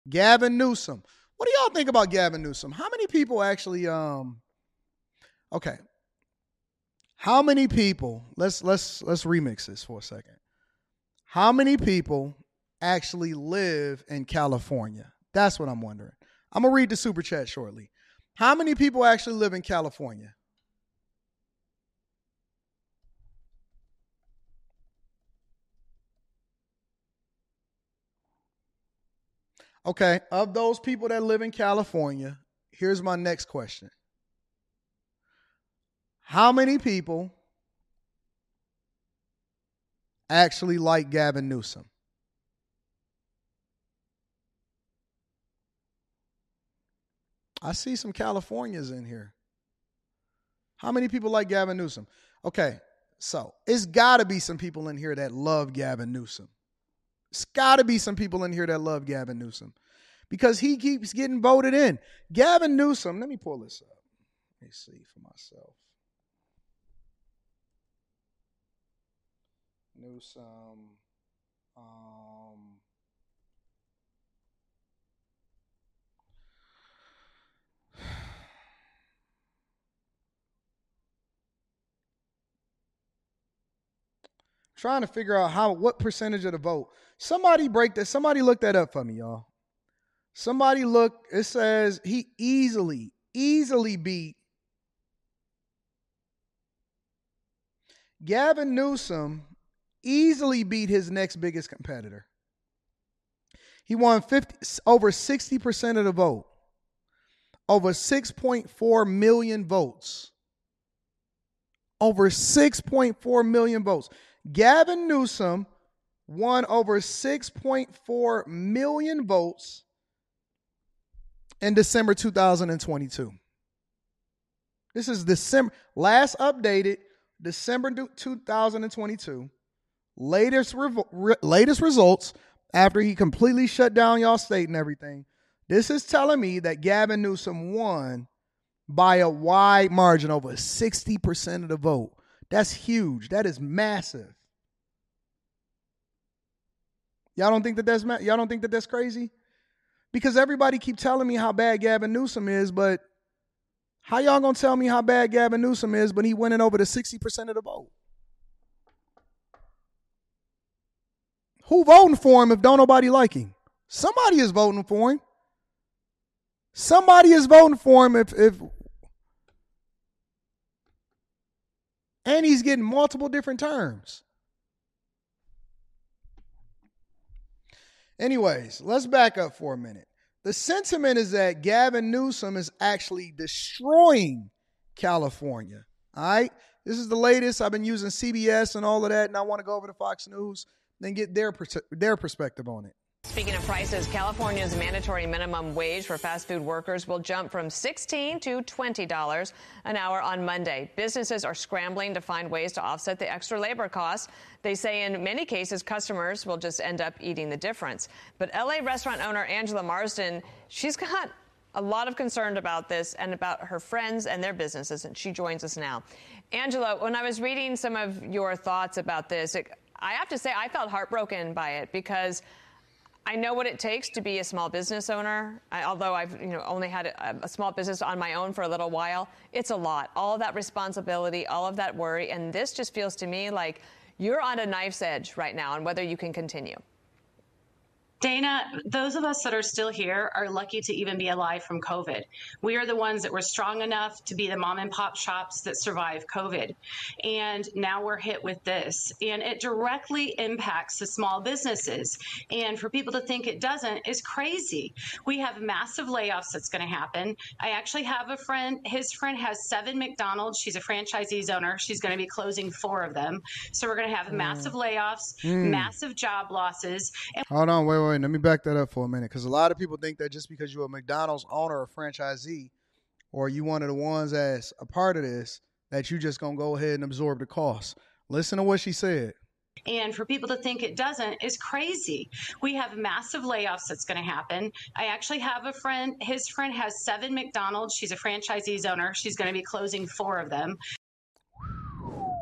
Gavin Newsom. What do y'all think about Gavin Newsom? How many people actually okay. How many people, let's remix this for a second. How many people actually live in California? That's what I'm wondering. I'm going to read the super chat shortly. How many people actually live in California? Okay, of those people that live in California, here's my next question. How many people actually like Gavin Newsom? I see some Californians in here. How many people like Gavin Newsom? Okay, so it's got to be some people in here that love Gavin Newsom. It's got to be some people in here that love Gavin Newsom because he keeps getting voted in. Gavin Newsom, let me pull this up. Let me see for myself. Newsom. Trying to figure out what percentage of the vote. Somebody break that. Somebody look that up for me, y'all. Somebody look. It says he easily beat Gavin Newsom. Easily beat his next biggest competitor. He won over 60% of the vote. Over 6.4 million votes. Over 6.4 million votes. Gavin Newsom won over 6.4 million votes in December 2022. This is December, last updated December 2022. Latest results after he completely shut down y'all state and everything. This is telling me that Gavin Newsom won by a wide margin, over 60% of the vote. That's huge. That is massive. Y'all don't think that that's crazy? Because everybody keep telling me how bad Gavin Newsom is, but how y'all gonna tell me how bad Gavin Newsom is when he winning over the 60% of the vote? Who voting for him if don't nobody like him? Somebody is voting for him. Somebody is voting for him if and he's getting multiple different terms. Anyways, let's back up for a minute. The sentiment is that Gavin Newsom is actually destroying California. All right? This is the latest. I've been using CBS and all of that, and I want to go over to Fox News and get their perspective on it. Speaking of prices, California's mandatory minimum wage for fast food workers will jump from $16 to $20 an hour on Monday. Businesses are scrambling to find ways to offset the extra labor costs. They say in many cases, customers will just end up eating the difference. But LA restaurant owner Angela Marsden, she's got a lot of concern about this and about her friends and their businesses, and she joins us now. Angela, when I was reading some of your thoughts about this, I have to say I felt heartbroken by it because I know what it takes to be a small business owner. Although I've only had a small business on my own for a little while, it's a lot. All of that responsibility, all of that worry, and this just feels to me like you're on a knife's edge right now on whether you can continue. Dana, those of us that are still here are lucky to even be alive from COVID. We are the ones that were strong enough to be the mom and pop shops that survived COVID. And now we're hit with this. And it directly impacts the small businesses. And for people to think it doesn't is crazy. We have massive layoffs that's going to happen. I actually have a friend, his friend has 7 McDonald's. She's a franchisee's owner. She's going to be closing 4 of them. So we're going to have massive layoffs, massive job losses. Hold on, wait. Let me back that up for a minute, because a lot of people think that just because you're a McDonald's owner or franchisee, or you one of the ones that's a part of this, that you just going to go ahead and absorb the cost. Listen to what she said. And for people to think it doesn't is crazy. We have massive layoffs that's going to happen. I actually have a friend, his friend has 7 McDonald's. She's a franchisee's owner. She's going to be closing 4 of them.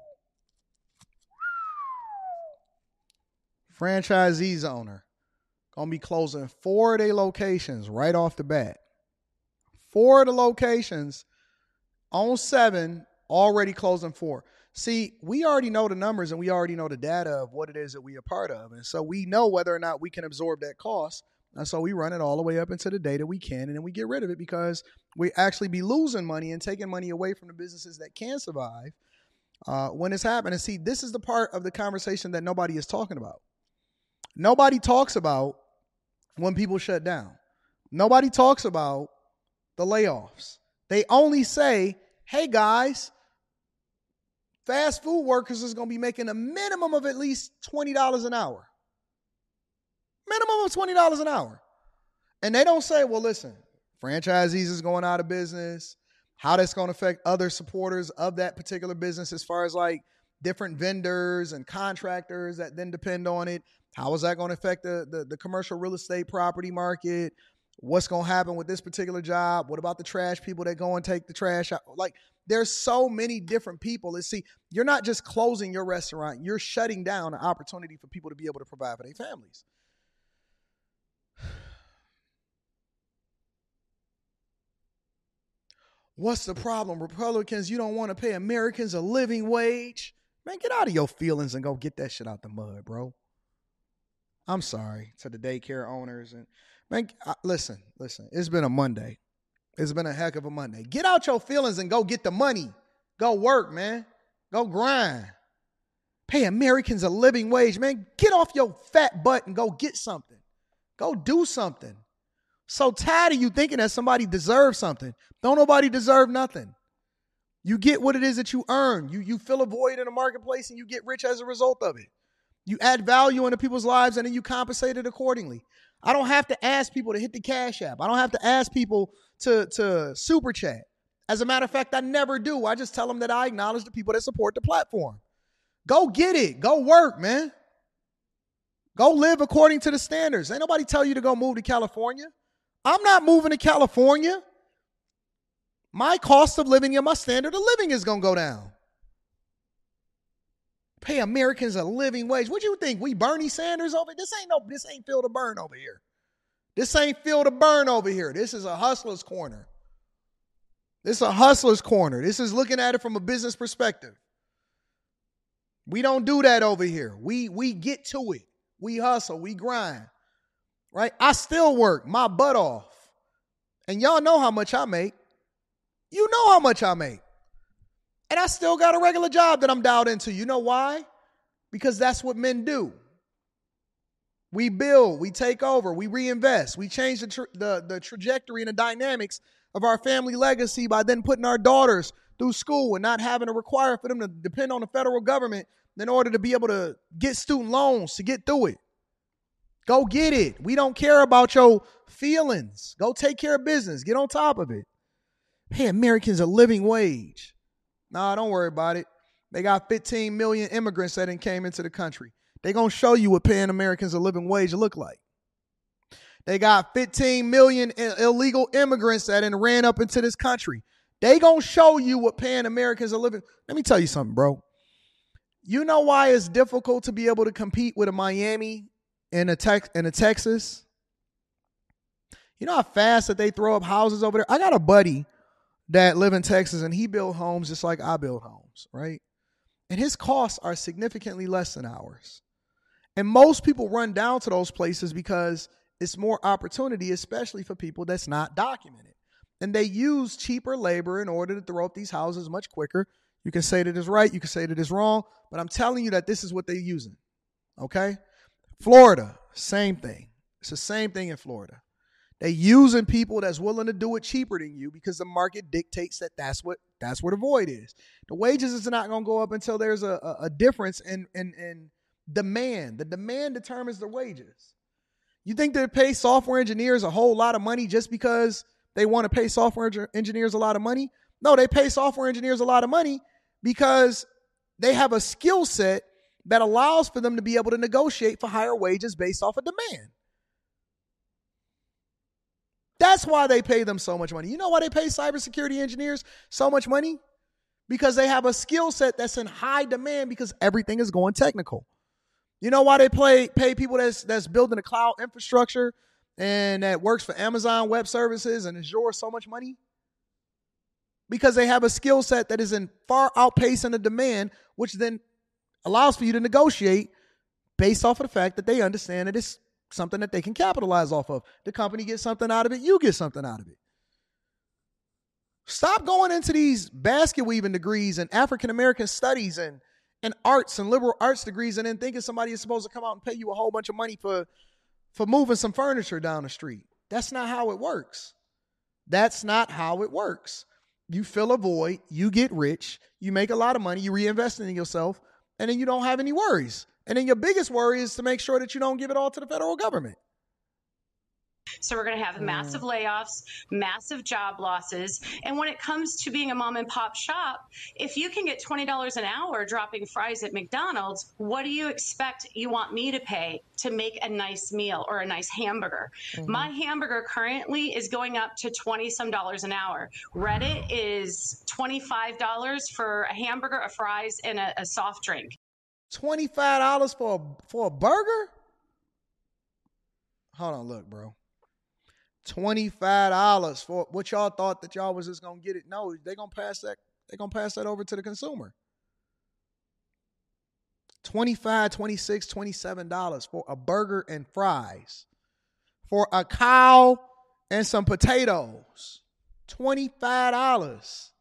Franchisee's owner. Going to be closing 4 of their locations right off the bat. 4 of the locations on 7, already closing 4. See, we already know the numbers and we already know the data of what it is that we are part of. And so we know whether or not we can absorb that cost. And so we run it all the way up into the day that we can, and then we get rid of it because we actually be losing money and taking money away from the businesses that can survive when it's happening. See, this is the part of the conversation that nobody is talking about. Nobody talks about when people shut down. Nobody talks about the layoffs. They only say, hey guys, fast food workers is going to be making a minimum of at least $20 an hour. Minimum of $20 an hour. And they don't say, well, listen, franchisees is going out of business, how that's going to affect other supporters of that particular business as far as like different vendors and contractors that then depend on it. How is that going to affect the commercial real estate property market? What's going to happen with this particular job? What about the trash people that go and take the trash out? Like, there's so many different people. Let's see, you're not just closing your restaurant. You're shutting down an opportunity for people to be able to provide for their families. What's the problem? Republicans, you don't want to pay Americans a living wage? Man, get out of your feelings and go get that shit out the mud, bro. I'm sorry to the daycare owners. And man, listen, it's been a Monday. It's been a heck of a Monday. Get out your feelings and go get the money. Go work, man. Go grind. Pay Americans a living wage, man. Get off your fat butt and go get something. Go do something. So tired of you thinking that somebody deserves something. Don't nobody deserve nothing. You get what it is that you earn. You fill a void in the marketplace and you get rich as a result of it. You add value into people's lives and then you compensate it accordingly. I don't have to ask people to hit the Cash App. I don't have to ask people to super chat. As a matter of fact, I never do. I just tell them that I acknowledge the people that support the platform. Go get it. Go work, man. Go live according to the standards. Ain't nobody tell you to go move to California. I'm not moving to California. My cost of living and my standard of living is going to go down. Pay Americans a living wage. What do you think? We Bernie Sanders over? This ain't Phil to burn over here. This ain't Phil to burn over here. This is a hustler's corner. This is a hustler's corner. This is looking at it from a business perspective. We don't do that over here. We get to it. We hustle. We grind. Right? I still work my butt off. And y'all know how much I make. You know how much I make. And I still got a regular job that I'm dialed into. You know why? Because that's what men do. We build, we take over, we reinvest, we change the trajectory and the dynamics of our family legacy by then putting our daughters through school and not having to require for them to depend on the federal government in order to be able to get student loans to get through it. Go get it. We don't care about your feelings. Go take care of business. Get on top of it. Pay Americans a living wage. Nah, don't worry about it. They got 15 million immigrants that came into the country. They're going to show you what paying Americans a living wage look like. They got 15 million illegal immigrants that ran up into this country. They going to show you what paying Americans a living. Let me tell you something, bro. You know why it's difficult to be able to compete with a Miami and a Texas? You know how fast that they throw up houses over there? I got a buddy that live in Texas and he built homes just like I build homes, right? And his costs are significantly less than ours. And most people run down to those places because it's more opportunity, especially for people that's not documented. And they use cheaper labor in order to throw up these houses much quicker. You can say that it's right. You can say that it's wrong. But I'm telling you that this is what they're using. Okay? Florida, same thing. It's the same thing in Florida. They're using people that's willing to do it cheaper than you because the market dictates that that's where the void is. The wages is not going to go up until there's a difference in demand. The demand determines the wages. You think they pay software engineers a whole lot of money just because they want to pay software engineers a lot of money? No, they pay software engineers a lot of money because they have a skill set that allows for them to be able to negotiate for higher wages based off of demand. That's why they pay them so much money. You know why they pay cybersecurity engineers so much money? Because they have a skill set that's in high demand because everything is going technical. You know why they pay people that's building a cloud infrastructure and that works for Amazon Web Services and Azure so much money? Because they have a skill set that is in far outpacing the demand, which then allows for you to negotiate based off of the fact that they understand that it's something that they can capitalize off of. The company gets something out of it, you get something out of it. Stop going into these basket weaving degrees and African American studies and arts and liberal arts degrees and then thinking somebody is supposed to come out and pay you a whole bunch of money for moving some furniture down the street. That's not how it works. That's not how it works. You fill a void, you get rich, you make a lot of money, you reinvest in yourself, and then you don't have any worries. And then your biggest worry is to make sure that you don't give it all to the federal government. So we're going to have massive layoffs, massive job losses. And when it comes to being a mom and pop shop, if you can get $20 an hour dropping fries at McDonald's, what do you expect you want me to pay to make a nice meal or a nice hamburger? My hamburger currently is going up to $20-some an hour. Reddit is $25 for a hamburger, a fries, and a soft drink. $25 for a burger? Hold on, look, bro. $25 for what y'all thought that y'all was just gonna get it. No, they're gonna pass that. They're gonna pass that over to the consumer. $25, $26, $27 for a burger and fries. For a cow and some potatoes. $25.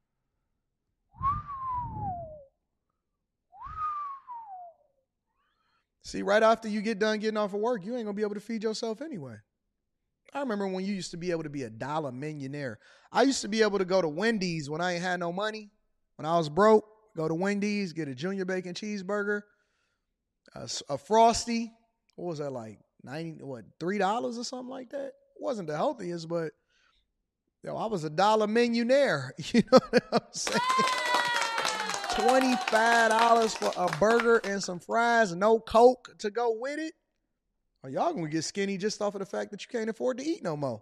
See, right after you get done getting off of work, you ain't gonna be able to feed yourself anyway. I remember when you used to be able to be $1 millionaire. I used to be able to go to Wendy's when I ain't had no money. When I was broke, go to Wendy's, get a junior bacon cheeseburger, a Frosty. What was that like? $3 or something like that? It wasn't the healthiest, but I was $1 millionaire. You know what I'm saying? $25 for a burger and some fries, no Coke to go with it. Oh, y'all gonna get skinny just off of the fact that you can't afford to eat no more.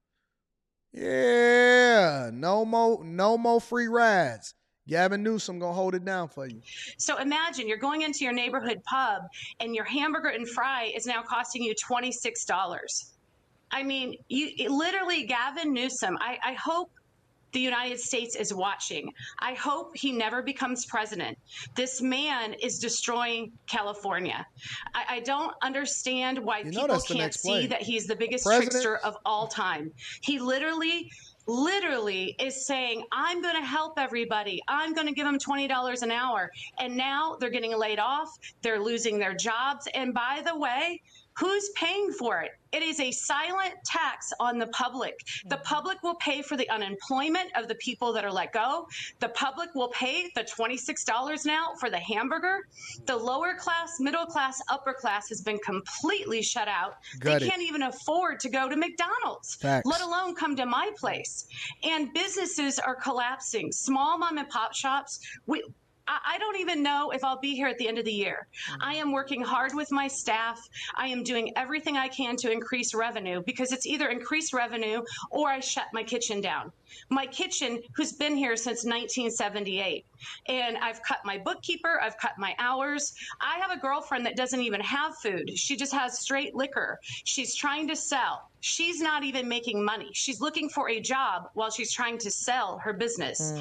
Yeah, no more free rides. Gavin Newsom gonna hold it down for you. So imagine you're going into your neighborhood pub and your hamburger and fry is now costing you $26. I mean, literally, Gavin Newsom, I hope the United States is watching. I hope he never becomes president. This man is destroying California. I don't understand why people can't see that he's the biggest trickster of all time. He literally is saying, I'm going to help everybody. I'm going to give them $20 an hour. And now they're getting laid off. They're losing their jobs. And by the way, who's paying for it? It is a silent tax on the public. The public will pay for the unemployment of the people that are let go. The public will pay the $26 now for the hamburger. The lower class, middle class, upper class has been completely shut out. They can't even afford to go to McDonald's, let alone come to my place. And businesses are collapsing. Small mom and pop shops, I don't even know if I'll be here at the end of the year. I am working hard with my staff. I am doing everything I can to increase revenue because it's either increase revenue or I shut my kitchen down. My kitchen, who's been here since 1978. And I've cut my bookkeeper. I've cut my hours. I have a girlfriend that doesn't even have food. She just has straight liquor. She's trying to sell. She's not even making money. She's looking for a job while she's trying to sell her business.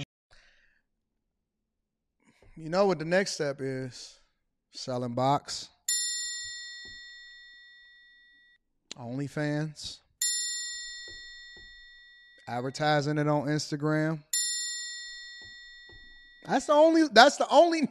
You know what the next step is? Selling box. OnlyFans. Advertising it on Instagram. That's the only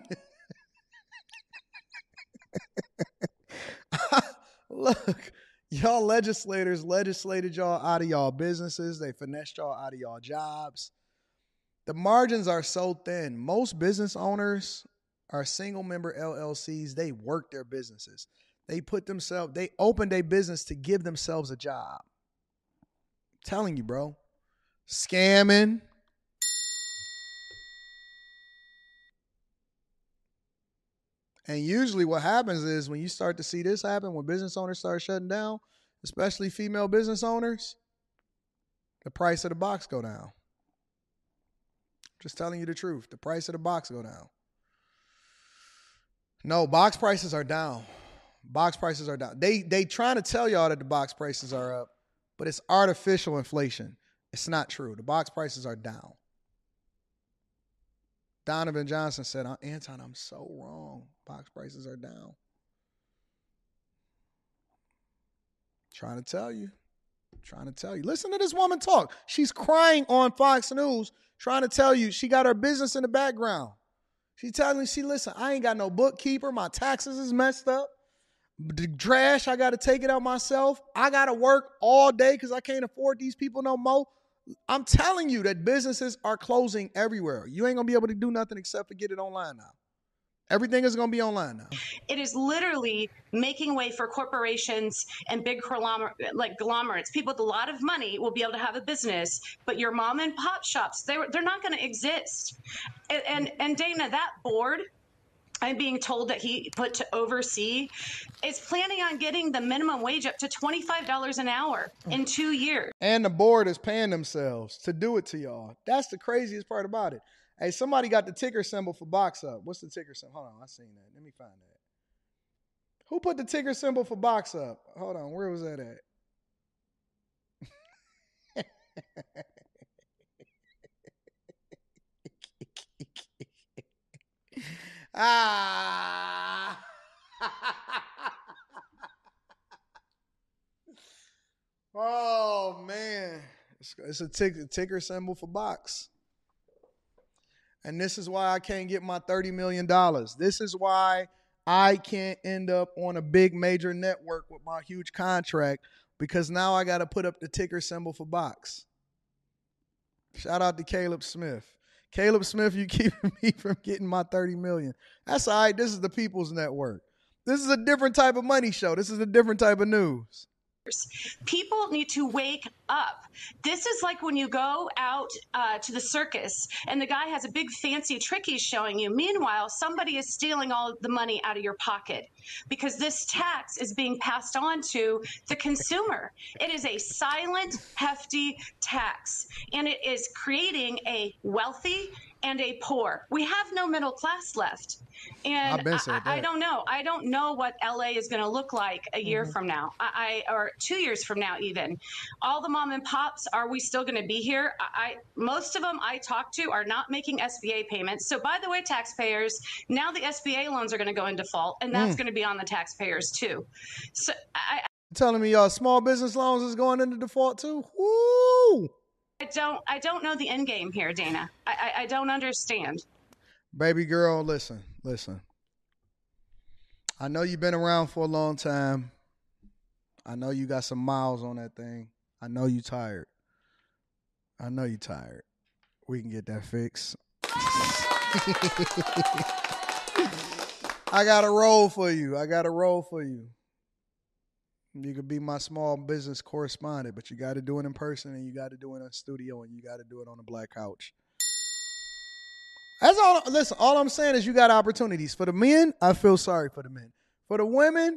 Look, y'all legislators legislated y'all out of y'all businesses. They finessed y'all out of y'all jobs. The margins are so thin. Most business owners are single member LLCs. They work their businesses. They opened a business to give themselves a job. I'm telling you, bro. Scamming. And usually what happens is when you start to see this happen, when business owners start shutting down, especially female business owners, the price of the box go down. Just telling you the truth. The price of the box go down. No, box prices are down. Box prices are down. They trying to tell y'all that the box prices are up, but it's artificial inflation. It's not true. The box prices are down. Donovan Johnson said, Anton, I'm so wrong. Box prices are down. Trying to tell you. Listen to this woman talk. She's crying on Fox News, trying to tell you she got her business in the background. She's telling me, listen, I ain't got no bookkeeper. My taxes is messed up. The trash, I got to take it out myself. I got to work all day because I can't afford these people no more. I'm telling you that businesses are closing everywhere. You ain't going to be able to do nothing except for get it online now. Everything is going to be online now. It is literally making way for corporations and big conglomerates. People with a lot of money will be able to have a business, but your mom and pop shops, they're not going to exist. And Dana, that board, I'm being told that he put to oversee, is planning on getting the minimum wage up to $25 an hour in 2 years. And the board is paying themselves to do it to y'all. That's the craziest part about it. Hey, somebody got the ticker symbol for Box Up. What's the ticker symbol? Hold on, I seen that. Let me find that. Who put the ticker symbol for Box Up? Hold on, where was that at? Oh, man. It's a ticker symbol for Box. And this is why I can't get my $30 million. This is why I can't end up on a big major network with my huge contract, because now I got to put up the ticker symbol for Box. Shout out to Caleb Smith. Caleb Smith, you keeping me from getting my $30 million. That's all right. This is the People's Network. This is a different type of money show. This is a different type of news. People need to wake up. This is like when you go out to the circus and the guy has a big fancy trick he's showing you. Meanwhile, somebody is stealing all the money out of your pocket because this tax is being passed on to the consumer. It is a silent, hefty tax, and it is creating a wealthy and a poor. We have no middle class left. And I don't know. I don't know what LA is going to look like a year from now, or 2 years from now, even. All the mom and pops, are we still going to be here? Most of them I talk to are not making SBA payments. So by the way, taxpayers, now the SBA loans are going to go in default, and that's going to be on the taxpayers too. So telling me y'all small business loans is going into default too? Woo! I don't know the end game here, Dana. I don't understand. Baby girl, listen. I know you've been around for a long time. I know you got some miles on that thing. I know you tired. We can get that fixed. I got a role for you. You could be my small business correspondent, but you got to do it in person, and you got to do it in studio, and you got to do it on a black couch. That's all. Listen, all I'm saying is you got opportunities. For the men, I feel sorry for the men. For the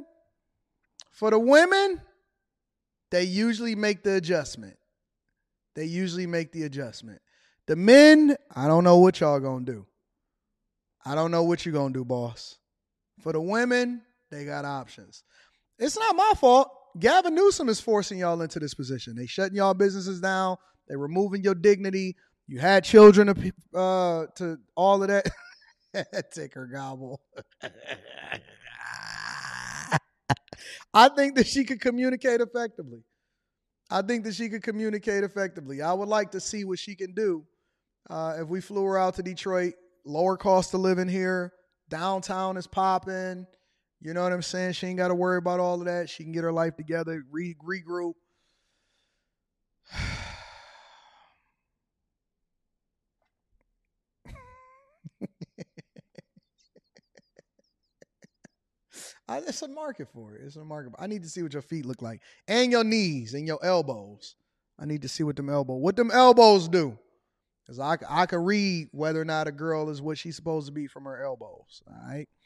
women, they usually make the adjustment. The men, I don't know what y'all gonna do. I don't know what you gonna do, boss. For the women, they got options. It's not my fault. Gavin Newsom is forcing y'all into this position. They shutting y'all businesses down. They removing your dignity. You had children to all of that. Ticker gobble. I think that she could communicate effectively. I would like to see what she can do. If we flew her out to Detroit, lower cost of living here, downtown is popping. You know what I'm saying? She ain't got to worry about all of that. She can get her life together, regroup. It's a market for it. I need to see what your feet look like. And your knees and your elbows. I need to see what them elbows do. Because I can read whether or not a girl is what she's supposed to be from her elbows. All right?